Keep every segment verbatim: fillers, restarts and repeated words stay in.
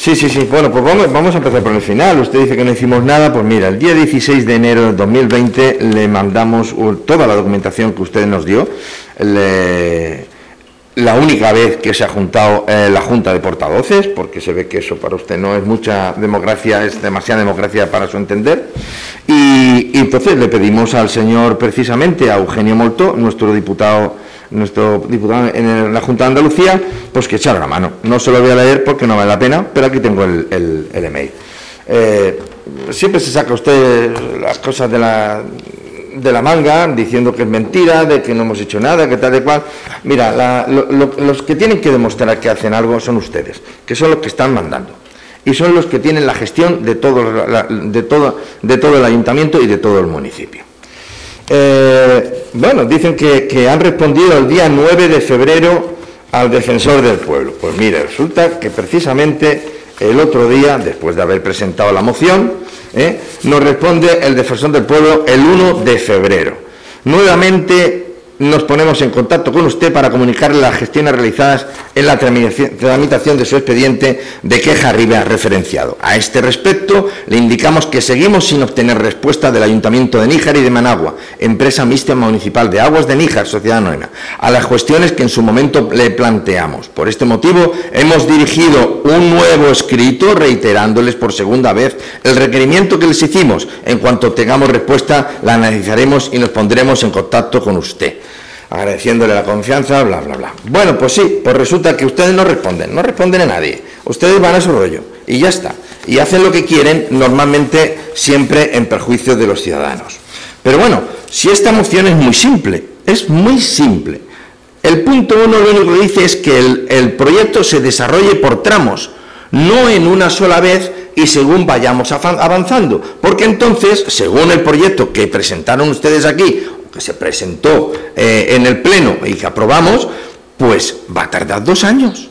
Sí, sí, sí. Bueno, pues vamos, vamos a empezar por el final. Usted dice que no hicimos nada. Pues mira, el día dieciséis de enero de dos mil veinte le mandamos toda la documentación que usted nos dio. Le, la única vez que se ha juntado eh, la Junta de Portavoces, porque se ve que eso para usted no es mucha democracia, es demasiada democracia para su entender. Y, y entonces le pedimos al señor, precisamente, a Eugenio Moltó, nuestro diputado nuestro diputado en la Junta de Andalucía, pues que echara la mano. No se lo voy a leer porque no vale la pena, pero aquí tengo el, el, el email. Eh, siempre se saca usted las cosas de la, de la manga, diciendo que es mentira, de que no hemos hecho nada, que tal y cual. Mira, la, lo, lo, los que tienen que demostrar que hacen algo son ustedes, que son los que están mandando. Y son los que tienen la gestión de todo, de todo, de todo el ayuntamiento y de todo el municipio. Eh, bueno, dicen que, que han respondido el día nueve de febrero al defensor del pueblo. Pues mire, resulta que precisamente el otro día, después de haber presentado la moción, eh, nos responde el defensor del pueblo el uno de febrero. Nuevamente nos ponemos en contacto con usted para comunicarle las gestiones realizadas en la tramitación de su expediente de queja arriba referenciado. A este respecto, le indicamos que seguimos sin obtener respuesta del Ayuntamiento de Níjar y de Managua, empresa mixta municipal de aguas de Níjar, Sociedad Anónima, a las cuestiones que en su momento le planteamos. Por este motivo, hemos dirigido un nuevo escrito reiterándoles por segunda vez el requerimiento que les hicimos. En cuanto tengamos respuesta, la analizaremos y nos pondremos en contacto con usted, agradeciéndole la confianza, bla, bla, bla. Bueno, pues sí, pues resulta que ustedes no responden, no responden a nadie. Ustedes van a su rollo y ya está. Y hacen lo que quieren, normalmente siempre en perjuicio de los ciudadanos. Pero bueno, si esta moción es muy simple, es muy simple. El punto uno lo único que dice es que el, el proyecto se desarrolle por tramos, no en una sola vez y según vayamos avanzando. Porque entonces, según el proyecto que presentaron ustedes aquí, que se presentó eh, en el Pleno y que aprobamos, pues va a tardar dos años.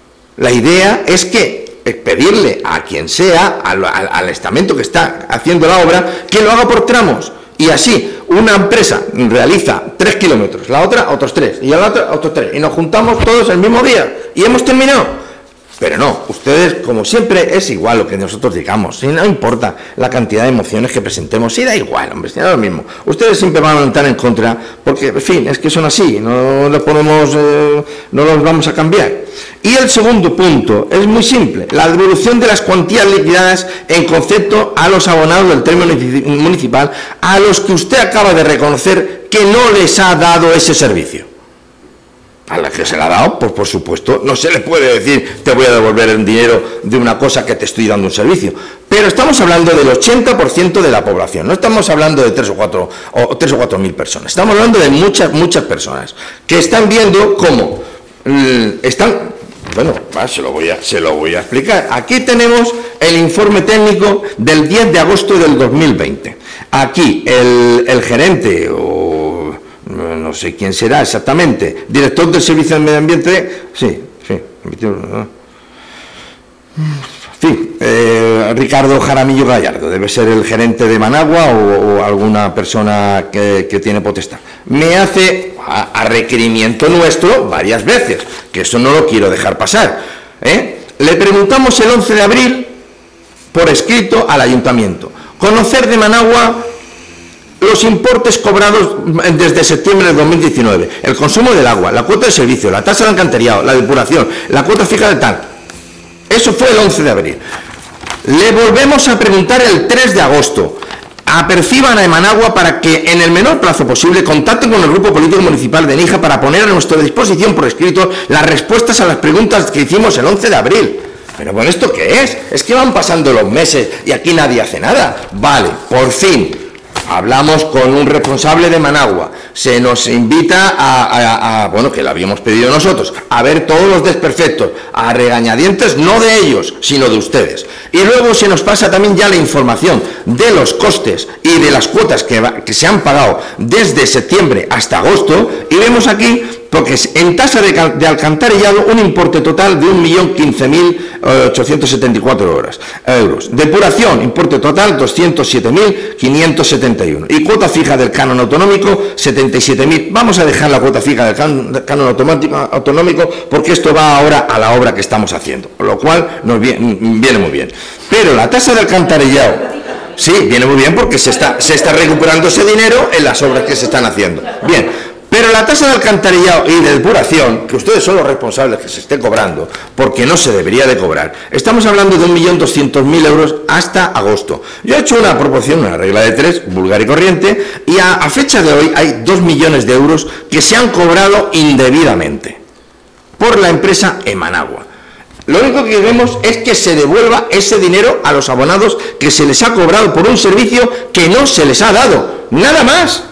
La idea es que eh, pedirle a quien sea, al, al, al estamento que está haciendo la obra, que lo haga por tramos. Y así, una empresa realiza tres kilómetros, la otra otros tres, y la otra otros tres, y nos juntamos todos el mismo día, y hemos terminado. Pero no, ustedes, como siempre, es igual lo que nosotros digamos, si no importa la cantidad de mociones que presentemos, si da igual, hombre, si da lo mismo. Ustedes siempre van a estar en contra, porque, en fin, es que son así, no los podemos, eh, no los vamos a cambiar. Y el segundo punto es muy simple, la devolución de las cuantías liquidadas en concepto a los abonados del término municipal, a los que usted acaba de reconocer que no les ha dado ese servicio. A la que se le ha dado, pues por supuesto, no se le puede decir te voy a devolver el dinero de una cosa que te estoy dando un servicio. Pero estamos hablando del ochenta por ciento de la población, no estamos hablando de tres o cuatro o tres o cuatro mil personas, estamos hablando de muchas, muchas personas que están viendo cómo eh, están. Bueno, va, se lo voy a, se lo voy a explicar. Aquí tenemos el informe técnico del diez de agosto del dos mil veinte. Aquí el, el gerente o no sé quién será exactamente, director del Servicio de Medio Ambiente, sí, sí, sí eh, Ricardo Jaramillo Gallardo, debe ser el gerente de Managua o, o alguna persona que, que tiene potestad. Me hace a, a requerimiento nuestro varias veces, que eso no lo quiero dejar pasar, ¿eh? Le preguntamos el once de abril por escrito al ayuntamiento, conocer de Managua los importes cobrados desde septiembre de dos mil diecinueve, el consumo del agua, la cuota de servicio, la tasa de alcantarillado, la depuración, la cuota fija de tal. Eso fue el once de abril. Le volvemos a preguntar el tres de agosto. Aperciban a Managua para que en el menor plazo posible contacten con el Grupo Político Municipal de Níjar para poner a nuestra disposición por escrito las respuestas a las preguntas que hicimos el once de abril. Pero bueno, ¿esto qué es? Es que van pasando los meses y aquí nadie hace nada. Vale, por fin. Hablamos con un responsable de Managua, se nos invita a, a, a, bueno, que lo habíamos pedido nosotros, a ver todos los desperfectos, a regañadientes, no de ellos, sino de ustedes. Y luego se nos pasa también ya la información de los costes y de las cuotas que, que se han pagado desde septiembre hasta agosto, y vemos aquí porque en tasa de, de alcantarillado un importe total de un millón quince mil ochocientos setenta y cuatro euros. Depuración, importe total doscientos siete mil quinientos setenta y uno. Y cuota fija del canon autonómico, setenta y siete mil. Vamos a dejar la cuota fija del canon, del canon autonómico porque esto va ahora a la obra que estamos haciendo, con lo cual nos viene, viene muy bien. Pero la tasa de alcantarillado, sí, viene muy bien porque se está, se está recuperando ese dinero en las obras que se están haciendo. Bien. Pero la tasa de alcantarillado y de depuración, que ustedes son los responsables que se esté cobrando, porque no se debería de cobrar, estamos hablando de un millón doscientos mil euros hasta agosto. Yo he hecho una proporción, una regla de tres, vulgar y corriente, y a, a fecha de hoy hay dos millones de euros que se han cobrado indebidamente por la empresa Emanagua. Lo único que queremos es que se devuelva ese dinero a los abonados que se les ha cobrado por un servicio que no se les ha dado. Nada más.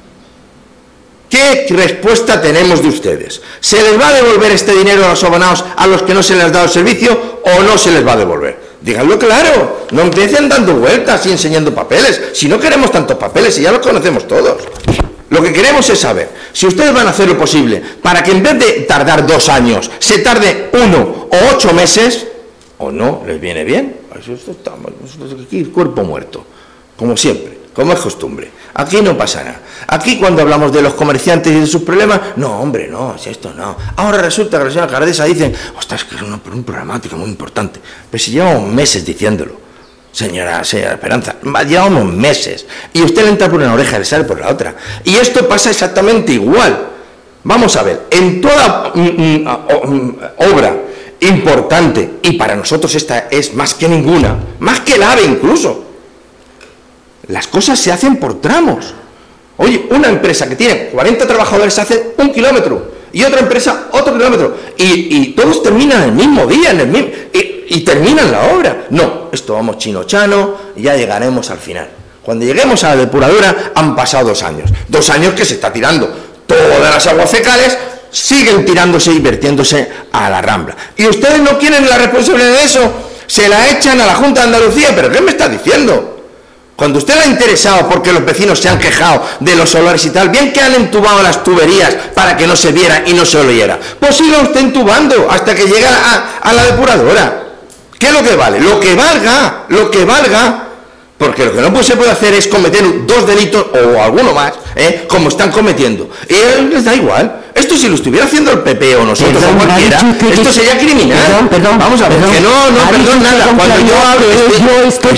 ¿Qué respuesta tenemos de ustedes? ¿Se les va a devolver este dinero a los abonados a los que no se les ha dado el servicio o no se les va a devolver? Díganlo claro, no empiecen dando vueltas y enseñando papeles, si no queremos tantos papeles y ya los conocemos todos. Lo que queremos es saber si ustedes van a hacer lo posible para que en vez de tardar dos años, se tarde uno o ocho meses, o no, les viene bien. Eso está, aquí cuerpo muerto, como siempre. Como es costumbre. Aquí no pasa nada. Aquí cuando hablamos de los comerciantes y de sus problemas, no, hombre, no, si esto no. Ahora resulta que la señora Cardesa dice, ostras, que es una, una problemática muy importante. Pero si llevamos meses diciéndolo, señora, señora Esperanza, llevamos meses. Y usted le entra por una oreja y le sale por la otra. Y esto pasa exactamente igual. Vamos a ver, en toda mm, mm, mm, obra importante, y para nosotros esta es más que ninguna, más que el AVE incluso, las cosas se hacen por tramos. Oye, una empresa que tiene cuarenta trabajadores hace un kilómetro y otra empresa otro kilómetro y, y todos terminan el mismo día en el mismo, y, y terminan la obra. No, esto vamos chino chano y ya llegaremos al final. Cuando lleguemos a la depuradora han pasado dos años. Dos años que se está tirando todas las aguas fecales, siguen tirándose y vertiéndose a la Rambla. Y ustedes no quieren la responsabilidad de eso, se la echan a la Junta de Andalucía. ¿Pero qué me está diciendo? Cuando usted le ha interesado porque los vecinos se han quejado de los olores y tal, bien que han entubado las tuberías para que no se viera y no se oyera, pues siga usted entubando hasta que llegue a, a la depuradora. ¿Qué es lo que vale? Lo que valga, lo que valga, porque lo que no se puede hacer es cometer dos delitos o alguno más, ¿eh? Como están cometiendo. Y a ellos les da igual. Esto si lo estuviera haciendo el P P o nosotros perdón, o cualquiera, esto sería criminal. Perdón, perdón, Vamos a ver, perdón, que no, no, perdón, nada. Cuando yo hablo, yo estoy